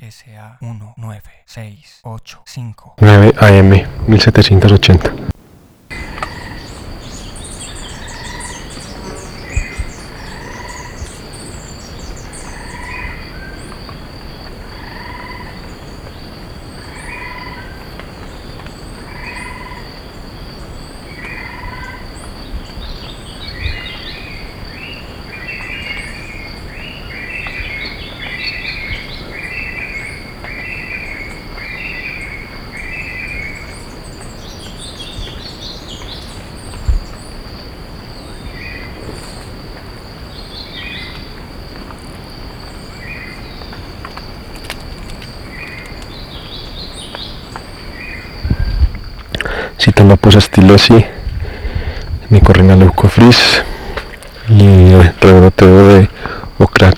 SA 19685 9 AM 1780. Citando pues estilosi, mi corrina leucofris y rebroteo de ocrat.